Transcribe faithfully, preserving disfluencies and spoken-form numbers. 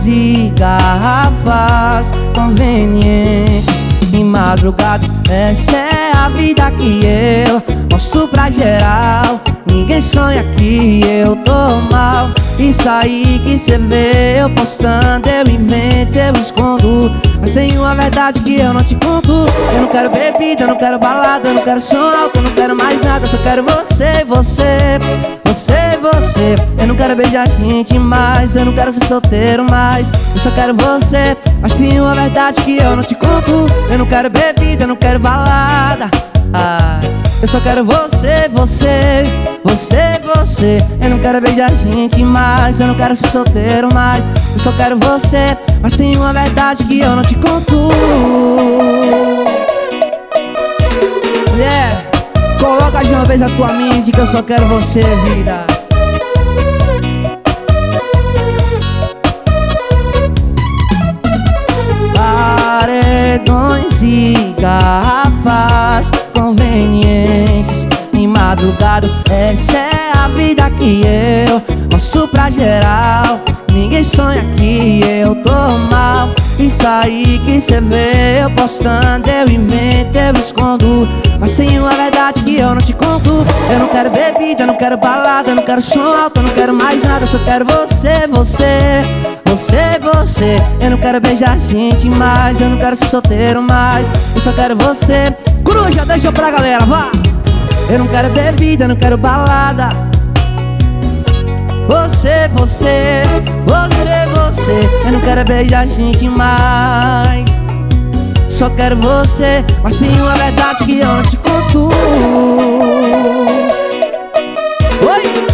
e garrafas, conveniências e madrugadas. Essa é a vida que eu mostro pra geral. Ninguém sonha que eu tô mal. Isso aí que cê vê eu postando, eu invento, eu escondo. Mas tem uma verdade que eu não te conto. Eu não quero bebida, eu não quero balada, eu não quero som alto, eu não quero mais nada. Eu só quero você, você, você, você. Eu não quero beijar gente mais, eu não quero ser solteiro mais. Eu só quero você. Mas tem uma verdade que eu não te conto. Eu não quero bebida, eu não quero balada. Ah, eu só quero você, você, você, você. Eu não quero beijar gente mais, eu não quero ser solteiro mais. Eu só quero você. Mas tem uma verdade que eu não te conto. Mulher, coloca de uma vez a tua mente que eu só quero você, vida. Paredões e garrafas, conveniências e madrugadas. Essa é a vida que eu mostro pra geral. Ninguém sonha que eu tô mal. Isso aí que cê vê eu postando, eu invento, eu escondo. Mas tem uma verdade que eu não te conto. Eu não quero bebida, eu não quero balada, eu não quero som alto, eu não quero mais nada. Eu só quero você, você, você, você. Eu não quero beijar gente mais, eu não quero ser solteiro mais. Eu só quero você. Coruja, deixa pra galera, vá. Eu não quero bebida, eu não quero balada. Você, você, você, você. Eu não quero beijar gente mais. Só quero você. Mas tem uma verdade que eu não te conto. Oi!